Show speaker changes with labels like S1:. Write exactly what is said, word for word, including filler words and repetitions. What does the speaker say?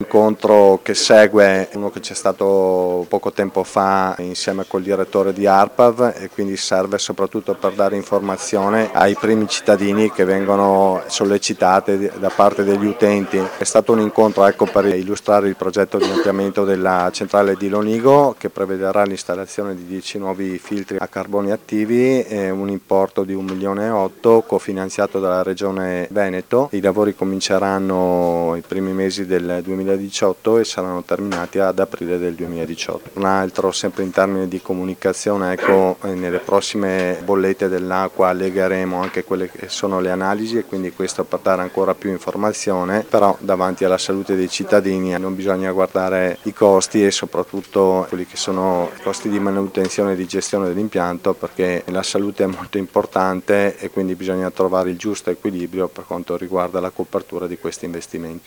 S1: incontro che segue uno che c'è stato poco tempo fa insieme col direttore di ARPAV e quindi serve soprattutto per dare informazione ai primi cittadini che vengono sollecitati da parte degli utenti. È stato un incontro ecco, per illustrare il progetto di ampliamento della centrale di Lonigo che prevederà l'installazione di dieci nuovi filtri a carboni attivi e un importo di un milione e otto cofinanziato dalla Regione Veneto. I lavori cominceranno i primi mesi del duemiladiciotto e saranno terminati ad aprile del duemiladiciotto. Un altro, sempre in termini di comunicazione, ecco, nelle prossime bollette dell'acqua legheremo anche quelle che sono le analisi e quindi questo per dare ancora più informazione, però davanti alla salute dei cittadini non bisogna guardare i costi e soprattutto quelli che sono i costi di manutenzione e di gestione dell'impianto, perché la salute è molto importante e quindi bisogna trovare il giusto equilibrio per quanto riguarda la copertura di questi investimenti.